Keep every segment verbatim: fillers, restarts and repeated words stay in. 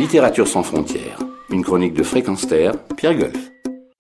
Littérature sans frontières, une chronique de Fréquence Terre, Pierre Golf.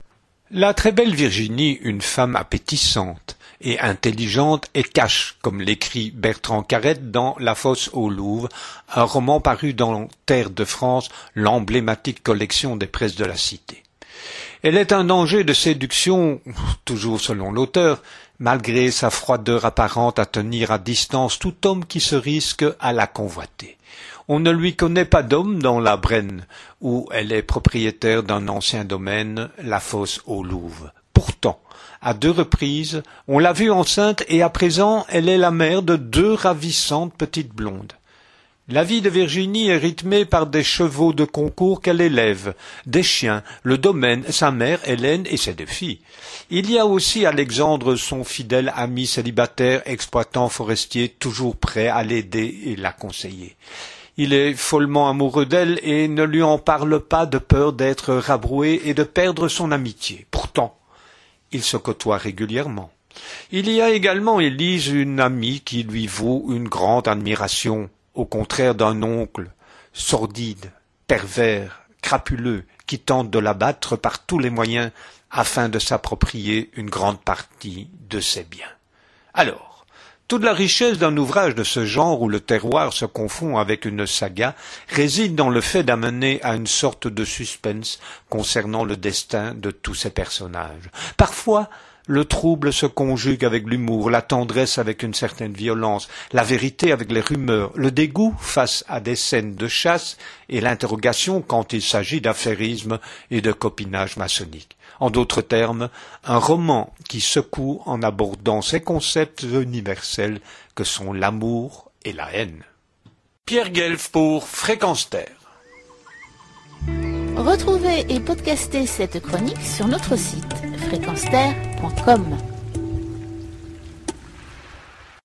La très belle Virginie, une femme appétissante et intelligente et cache, comme l'écrit Bertrand Carrette dans La Fosse au Louvre, un roman paru dans Terre de France, l'emblématique collection des presses de la Cité. Elle est un danger de séduction, toujours selon l'auteur, malgré sa froideur apparente à tenir à distance tout homme qui se risque à la convoiter. On ne lui connaît pas d'homme dans la Brenne, où elle est propriétaire d'un ancien domaine, la Fosse au Louvre. Pourtant, à deux reprises, on l'a vue enceinte et à présent, elle est la mère de deux ravissantes petites blondes. La vie de Virginie est rythmée par des chevaux de concours qu'elle élève, des chiens, le domaine, sa mère, Hélène, et ses deux filles. Il y a aussi Alexandre, son fidèle ami célibataire, exploitant forestier, toujours prêt à l'aider et la conseiller. Il est follement amoureux d'elle et ne lui en parle pas de peur d'être rabroué et de perdre son amitié. Pourtant, ils se côtoient régulièrement. Il y a également Élise, une amie qui lui vaut une grande admiration, au contraire d'un oncle sordide, pervers, crapuleux, qui tente de l'abattre par tous les moyens afin de s'approprier une grande partie de ses biens. Alors, toute la richesse d'un ouvrage de ce genre où le terroir se confond avec une saga réside dans le fait d'amener à une sorte de suspense concernant le destin de tous ces personnages. Parfois, le trouble se conjugue avec l'humour, la tendresse avec une certaine violence, la vérité avec les rumeurs, le dégoût face à des scènes de chasse et l'interrogation quand il s'agit d'affairisme et de copinage maçonnique. En d'autres termes, un roman qui secoue en abordant ces concepts universels que sont l'amour et la haine. Pierre Guelf pour Fréquence Terre. Retrouvez et podcastez cette chronique sur notre site fréquence terre point com.